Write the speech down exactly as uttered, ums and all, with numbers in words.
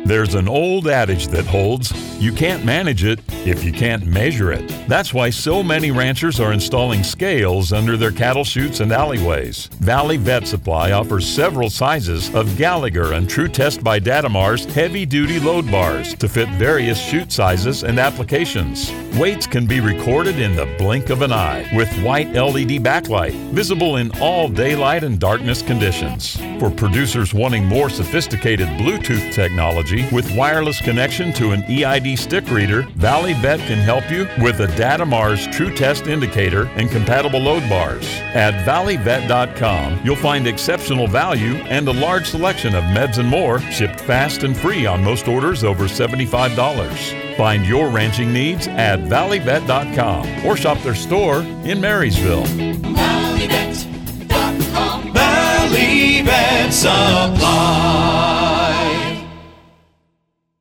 There's an old adage that holds, you can't manage it if you can't measure it. That's why so many ranchers are installing scales under their cattle chutes and alleyways. Valley Vet Supply offers several sizes of Gallagher and True Test by Datamar's heavy-duty load bars to fit various chute sizes and applications. Weights can be recorded in the blink of an eye with white L E D backlight, visible in all daylight and darkness conditions. For producers wanting more sophisticated Bluetooth technology with wireless connection to an E I D stick reader, Valley Vet can help you with a Datamar's True Test indicator and compatible load bars. At valley vet dot com, you'll find exceptional value and a large selection of meds and more shipped fast and free on most orders over seventy-five dollars. Find your ranching needs at valley vet dot com or shop their store in Marysville. valley vet dot com. Valley Vet Supply.